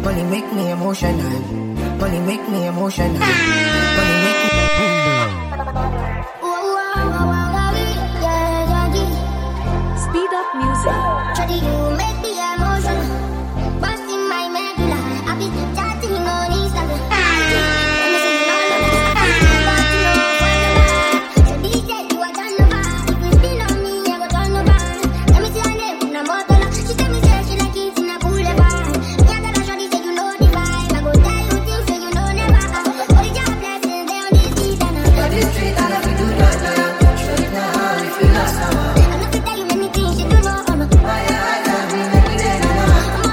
Money make me emotional. Money make me emotional. Money make me. Speed up music. Shawty, you make me emotional. Bust in my medulla. I be chatting on Instagram. Let me see all of that. Shawty said you are done over. If you spin on me, I go turn over. Let me see her name, una motola. She tell me say she like it in a boulevard. Me I tell her shawty say you know the vibe. I go tell you things say you know never. Only your blessings they on this street and I'm On this street and if you do that now, straight now if you lost someone. I'm not to tell you many things you do know. My eyes have been making it now.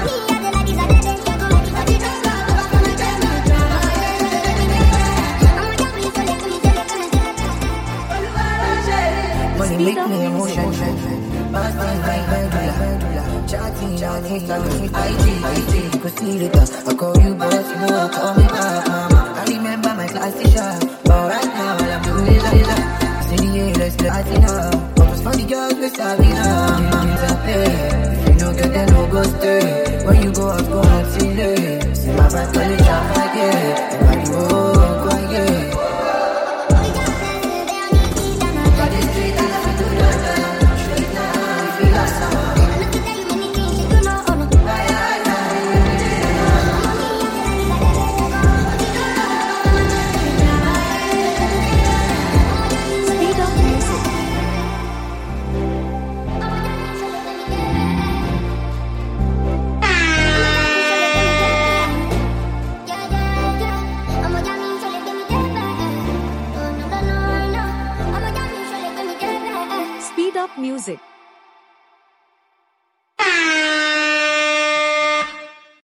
Money make me emotional. Bust in my medulla. Chatting on Instagram. IG, you could see it. I call you boss, you know, call me back, mama. I remember my class teacher, but right now all I'm doing is see the A-list, let's now. Focus for the girls, let's have it now. Things are pay. If you don't get them, no go stay. When you go out, go and see it. See my friends, call it jam again. Everybody go again. Speed up music.